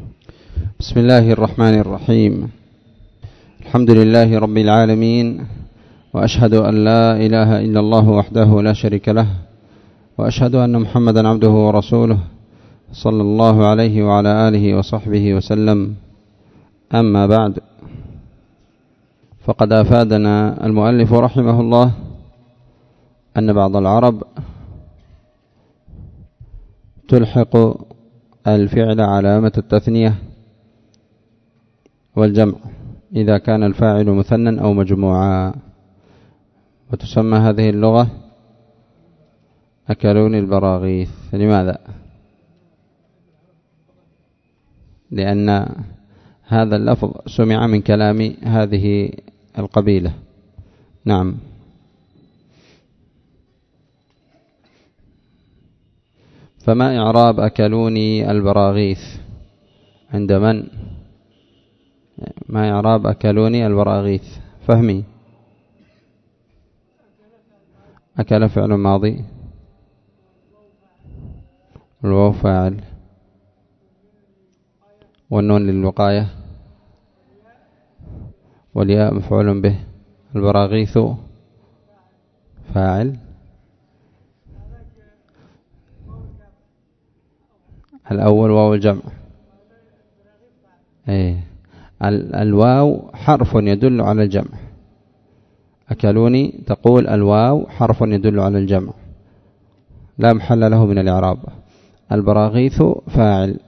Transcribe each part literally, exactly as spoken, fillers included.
بسم الله الرحمن الرحيم. الحمد لله رب العالمين، وأشهد أن لا إله إلا الله وحده لا شريك له، وأشهد أن محمدا عبده ورسوله صلى الله عليه وعلى آله وصحبه وسلم. أما بعد، فقد أفادنا المؤلف رحمه الله أن بعض العرب تلحق الفعل علامة التثنية والجمع إذا كان الفاعل مثنى أو مجموعا، وتسمى هذه اللغة أكلوني البراغيث. لماذا؟ لأن هذا اللفظ سمع من كلام هذه القبيلة. نعم. فما إعراب أكلوني البراغيث عند من؟ ما إعراب أكلوني البراغيث؟ فهمي. أكل فعل ماضي، الواو فاعل، والنون للوقاية، والياء مفعول به، البراغيث فاعل، الأول واو الجمع. ايه، الواو حرف يدل على الجمع. أكلوني تقول الواو حرف يدل على الجمع، لا محل له من الإعراب. البراغيث فاعل.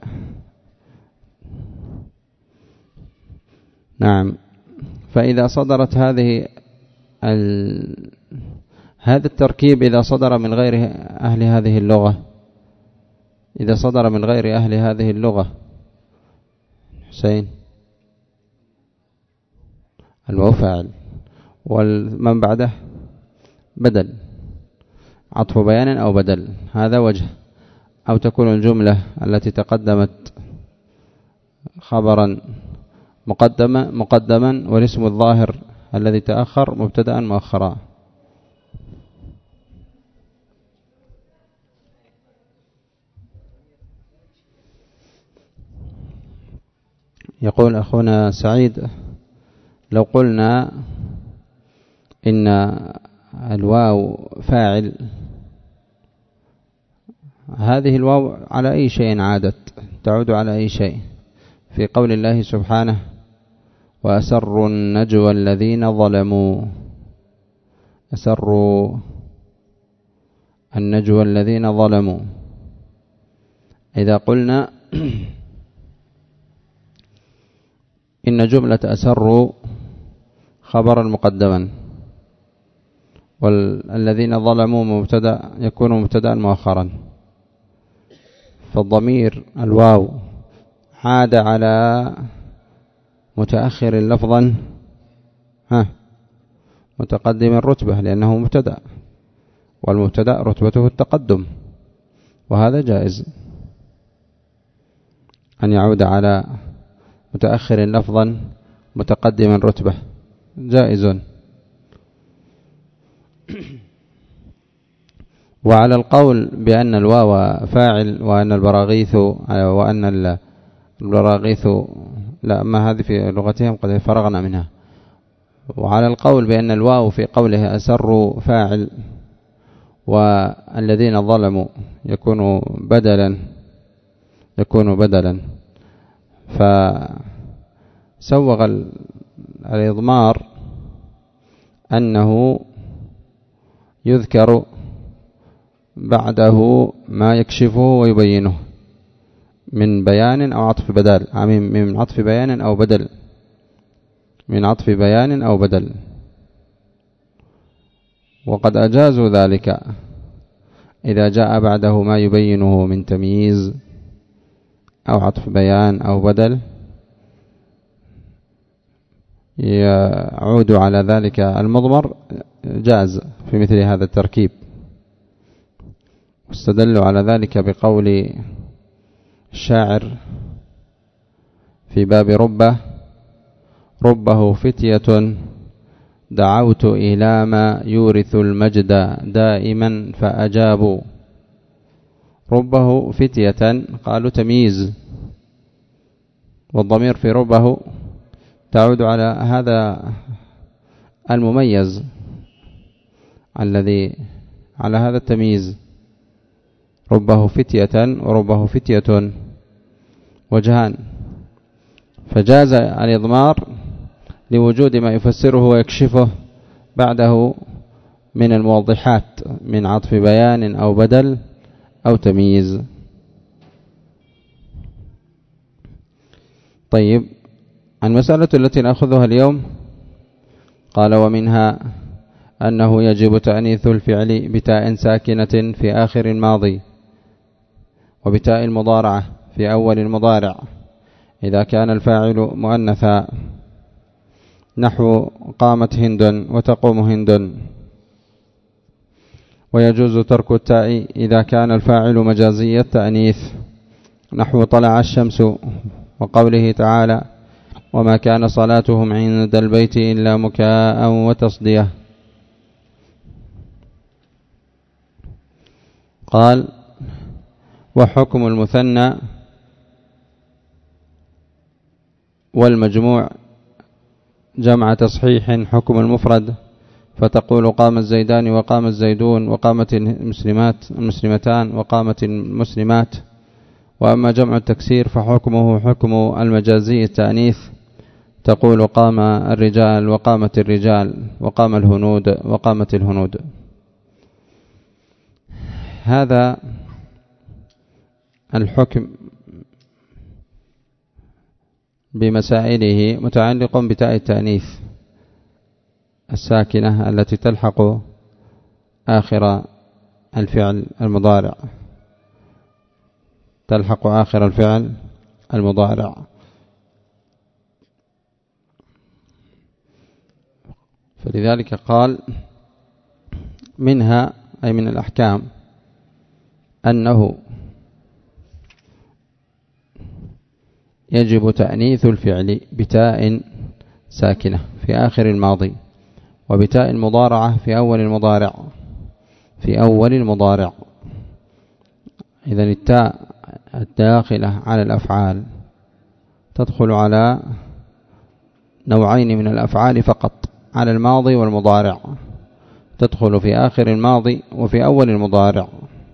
نعم. فإذا صدرت هذه ال... هذا التركيب إذا صدر من غير أهل هذه اللغة، إذا صدر من غير أهل هذه اللغة، حسين، الواو فاعل، والمن بعده بدل، عطف بيان أو بدل، هذا وجه. أو تكون الجملة التي تقدمت خبرا مقدما مقدما والاسم الظاهر الذي تأخر مبتدأ مؤخرا. يقول أخونا سعيد: لو قلنا إن الواو فاعل، هذه الواو على أي شيء عادت؟ تعود على أي شيء؟ في قول الله سبحانه: وأسروا النجوى الذين ظلموا. أسروا النجوى الذين ظلموا. إذا قلنا إن جملة أسروا خبرا مقدما، والذين ظلموا مبتدأ، يكون مبتدأ مؤخرا، فالضمير الواو عاد على متأخر لفظا ها متقدم الرتبة، لأنه مبتدأ، والمبتدأ رتبته التقدم، وهذا جائز أن يعود على متأخر لفظا متقدم الرتبة، جائز. وعلى القول بأن الواو فاعل وأن البراغيث وأن البراغيث لا، ما هذه في لغتهم قد فرغنا منها. وعلى القول بأن الواو في قوله أسروا فاعل، والذين ظلموا يكون بدلا يكون بدلا فسوغ الإضمار أنه يذكر بعده ما يكشفه ويبينه من بيان أو عطف بدل، من عطف بيان أو بدل، من عطف بيان أو بدل. وقد أجازوا ذلك إذا جاء بعده ما يبينه من تمييز أو عطف بيان أو بدل، يعود على ذلك المضمر، جاز في مثل هذا التركيب. واستدلوا على ذلك بقول الشاعر في باب ربه: ربه فتية دعوت إلى ما يورث المجد دائما فأجابوا. ربه فتية قالوا تمييز، والضمير في ربه تعود على هذا المميز الذي على هذا التمييز، ربه فتية وربه فتية وجهان، فجاز الإضمار لوجود ما يفسره ويكشفه بعده من الموضحات من عطف بيان أو بدل أو تمييز. طيب، المسألة التي نأخذها اليوم قال: ومنها أنه يجب تأنيث الفعل بتاء ساكنة في آخر الماضي وبتاء المضارعة في أول المضارع إذا كان الفاعل مؤنثا، نحو قامت هند وتقوم هند. ويجوز ترك التاء إذا كان الفاعل مجازي التأنيث، نحو طلع الشمس، وقوله تعالى: وما كان صلاتهم عند البيت إلا مكاء وتصدية. قال: وحكم المثنى والمجموع جمع تصحيح حكم المفرد، فتقول: قام الزيدان وقام الزيدون وقامت المسلمات المسلمتان وقامت المسلمات. وأما جمع التكسير فحكمه حكم المجازي التأنيث، تقول: قام الرجال وقامت الرجال وقام الهنود وقامت الهنود. هذا الحكم بمسائله متعلق بتاء التأنيث الساكنة التي تلحق آخر الفعل المضارع، تلحق آخر الفعل المضارع. فلذلك قال: منها أي من الأحكام أنه يجب تأنيث الفعل بتاء ساكنة في آخر الماضي وبتاء المضارعة في أول المضارع في أول المضارع. إذن التاء الداخلة على الأفعال تدخل على نوعين من الأفعال فقط، على الماضي والمضارع، تدخل في آخر الماضي وفي أول المضارع،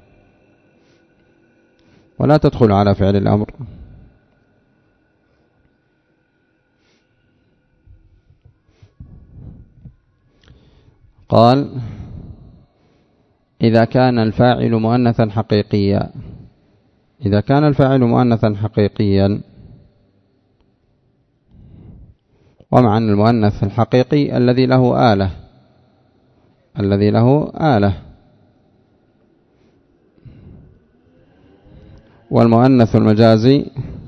ولا تدخل على فعل الأمر. قال: إذا كان الفاعل مؤنثا حقيقيا. إذا كان الفاعل مؤنثا حقيقيا، ومعنى المؤنث الحقيقي الذي له آلة، الذي له آلة. والمؤنث المجازي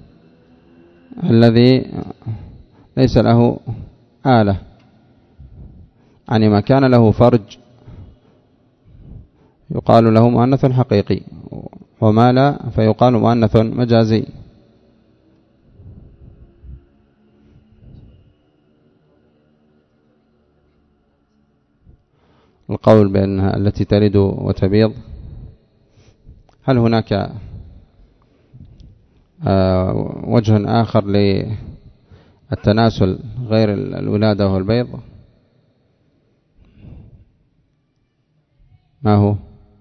الذي ليس له آلة، يعني ما كان له فرج يقال له مؤنث حقيقي، وما لا فيقال مؤنث مجازي. القول بأنها التي تلد وتبيض، هل هناك وجه آخر للتناسل غير الولادة والبيض؟ ما هو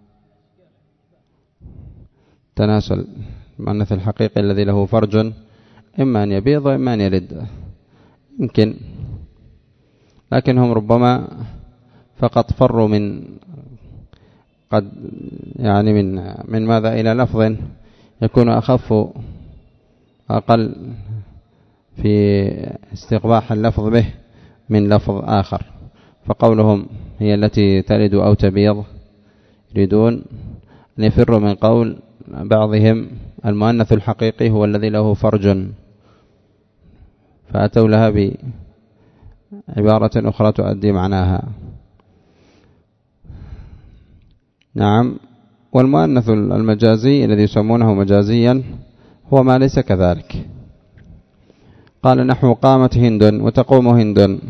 تناسل المؤنث الحقيقي الذي له فرج، إما أن يبيض وإما أن يلد، يمكن، لكنهم ربما فقط فروا من قد يعني من من ماذا إلى لفظ يكون أخف أقل في استقباح اللفظ به من لفظ آخر. فقولهم هي التي تلد أو تبيض يريدون أن يفروا من قول بعضهم المؤنث الحقيقي هو الذي له فرج، فأتوا لها بعبارة أخرى تؤدي معناها. نعم. والمؤنث المجازي الذي يسمونه مجازيا هو ما ليس كذلك. قال: نحو قامت هند وتقوم هند.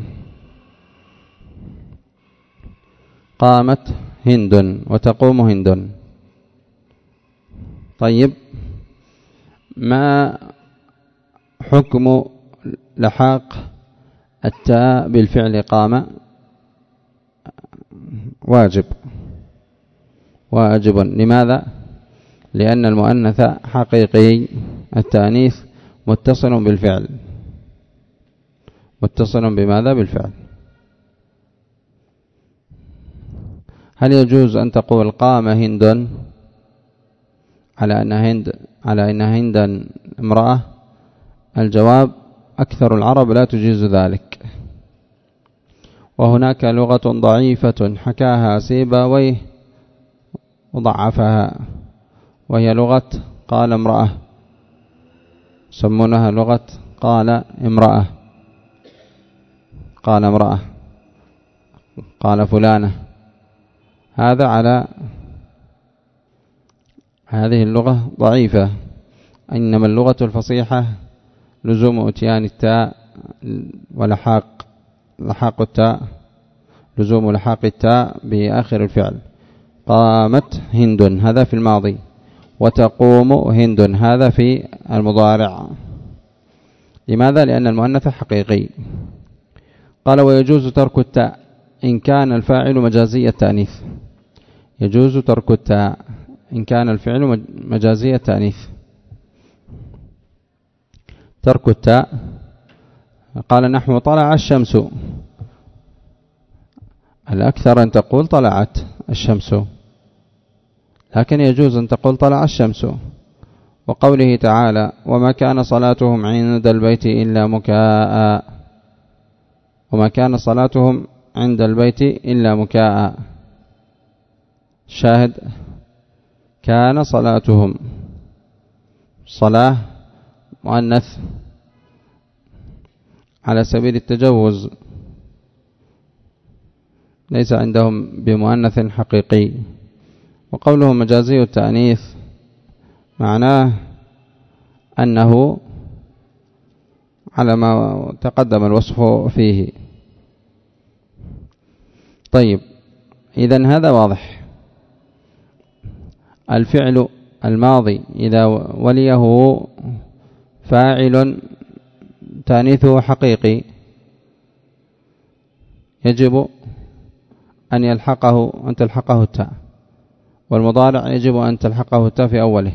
قامت هند وتقوم هند. طيب، ما حكم لحاق التاء بالفعل قام واجب واجب لماذا؟ لأن المؤنث حقيقي، التأنيث متصل بالفعل، متصل بماذا؟ بالفعل. هل يجوز أن تقول قام هند على أن هند على أن هندا امرأة؟ الجواب أكثر العرب لا تجيز ذلك، وهناك لغة ضعيفة حكاها سيبويه وضعفها، وهي لغة قال امرأة، يسمونها لغة قال امرأة، قال امرأة، قال فلانة. هذا على هذه اللغة ضعيفة، إنما اللغة الفصيحة لزوم اتيان التاء ولحاق لحاق التاء، لزوم لحاق التاء بآخر الفعل. قامت هند هذا في الماضي، وتقوم هند هذا في المضارع. لماذا؟ لأن المؤنث حقيقي. قال ويجوز ترك التاء إن كان الفاعل مجازي التأنيث. يجوز ترك التاء إن كان الفعل مجازي التأنيث. ترك التاء قال نحو طلع الشمس، الأكثر أن تقول طلعت الشمس، لكن يجوز أن تقول طلع الشمس. وقوله تعالى وما كان صلاتهم عند البيت إلا مكاء، وما كان صلاتهم عند البيت إلا مكاء، شاهد كان صلاتهم، صلاة مؤنث على سبيل التجوز، ليس عندهم بمؤنث حقيقي. وقوله مجازي التأنيث معناه أنه على ما تقدم الوصف فيه. طيب إذن هذا واضح. الفعل الماضي إذا وليه فاعل تأنيثه حقيقي يجب أن يلحقه أن تلحقه التاء، والمضارع يجب أن تلحقه التاء في أوله.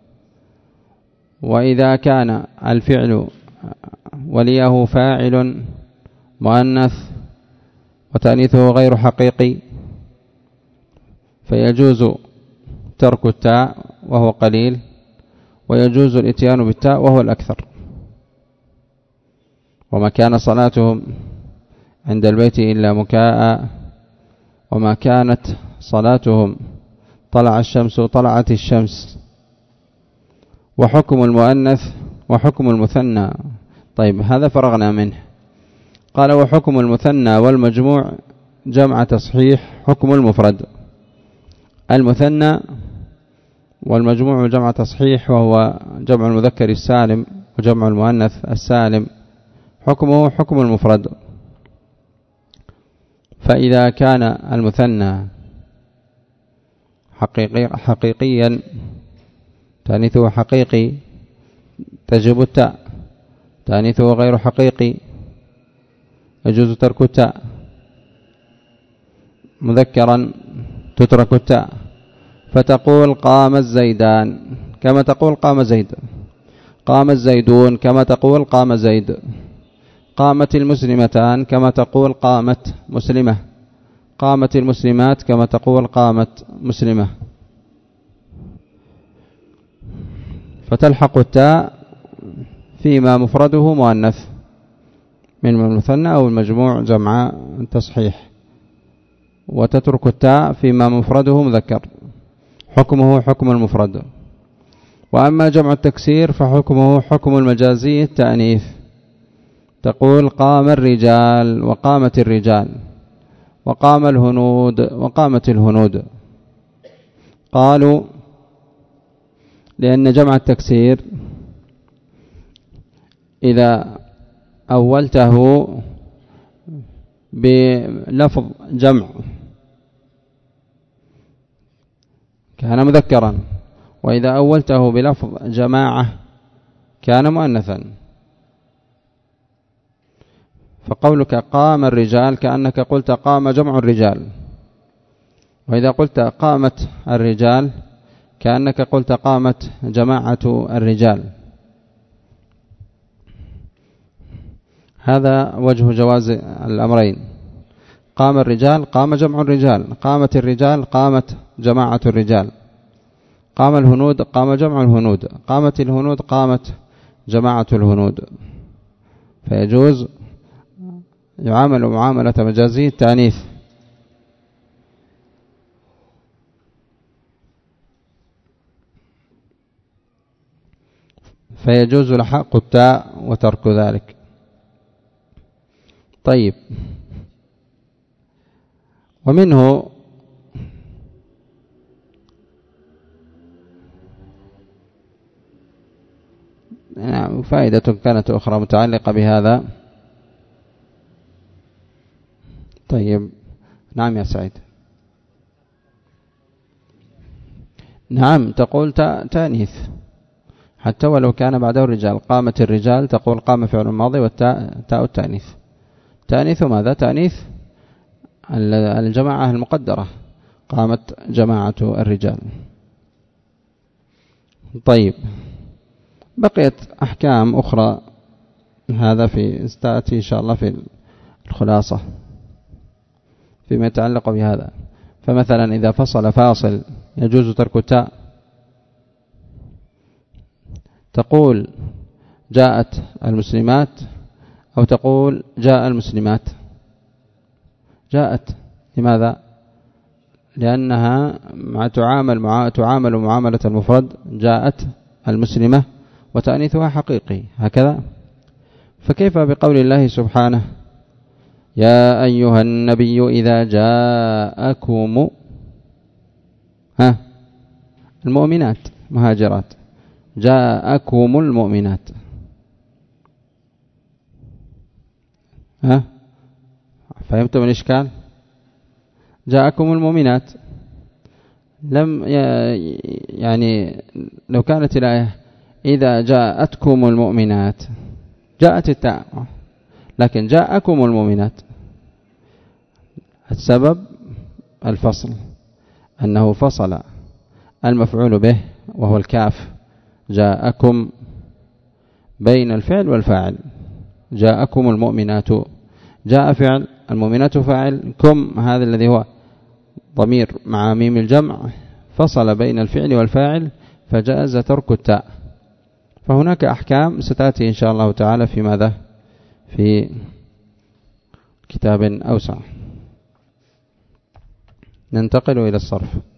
وإذا كان الفعل وليه فاعل مؤنث وتأنيثه غير حقيقي فيجوز ترك التاء وهو قليل، ويجوز الاتيان بالتاء وهو الأكثر. وما كان صلاتهم عند البيت إلا مكاء، وما كانت صلاتهم طلع الشمس طلعت الشمس. وحكم المؤنث وحكم المثنى. طيب هذا فرغنا منه. قال وحكم المثنى والمجموع جمع تصحيح حكم المفرد. المثنى والمجموع جمع تصحيح، وهو جمع المذكر السالم وجمع المؤنث السالم، حكمه حكم المفرد. فإذا كان المثنى حقيقي حقيقيا تأنيثه حقيقي تجب التاء، تأنيثه غير حقيقي يجوز ترك التاء، مذكرا تترك التاء، فتقول قام الزيدان كما تقول قام زيد، قام الزيدون كما تقول قام زيد، قامت المسلمتان كما تقول قامت مسلمة، قامت المسلمات كما تقول قامت مسلمة. فتلحق التاء فيما مفرده مؤنث من المثنى أو المجموع جمع تصحيح، وتترك التاء فيما مفرده مذكر، حكمه حكم المفرد. وأما جمع التكسير فحكمه حكم المجازي التأنيث، تقول قام الرجال وقامت الرجال، وقام الهنود وقامت الهنود. قالوا لأن جمع التكسير إذا أولته بلفظ جمع كان مذكرا، وإذا أولته بلفظ جماعة كان مؤنثا. فقولك قام الرجال كأنك قلت قام جمع الرجال، وإذا قلت قامت الرجال كأنك قلت قامت جماعة الرجال. هذا وجه جواز الأمرين. قام الرجال قام جمع الرجال، قامت الرجال قامت جماعة الرجال، قام الهنود قام جمع الهنود، قامت الهنود قامت جماعة الهنود. فيجوز يعامل معاملة مجازي التأنيث. فيجوز لحق التاء وترك ذلك. طيب، ومنه نعم فائدة كانت أخرى متعلقة بهذا. طيب، نعم يا سعيد. نعم، تقول تأنيث حتى ولو كان بعده الرجال. قامت الرجال تقول قام فعل الماضي والتاء تاء التأنيث. تأنيث ماذا؟ تأنيث الجماعة المقدرة، قامت جماعة الرجال. طيب، بقيت أحكام أخرى، هذا في استأتي إن شاء الله في الخلاصة فيما يتعلق بهذا. فمثلا إذا فصل فاصل يجوز ترك التاء. تقول جاءت المسلمات أو تقول جاء المسلمات. جاءت، لماذا؟ لأنها مع تعامل مع تعامل معاملة المفرد. جاءت المسلمة وتأنيثها حقيقي هكذا. فكيف بقول الله سبحانه يا أيها النبي إذا جاءكم ها المؤمنات مهاجرات، جاءكم المؤمنات، ها فهمتم الإشكال؟ جاءكم المؤمنات لم يعني لو كانت الآية إذا جاءتكم المؤمنات جاءت التاء، لكن جاءكم المؤمنات. السبب الفصل، أنه فصل المفعول به وهو الكاف جاءكم بين الفعل والفاعل. جاءكم المؤمنات، جاء فعل، المؤمنات فاعل، كم هذا الذي هو ضمير مع ميم الجمع، فصل بين الفعل والفاعل فجاز ترك التاء. فهناك أحكام ستأتي إن شاء الله تعالى في ماذا؟ في كتاب أوسع. ننتقل إلى الصرف.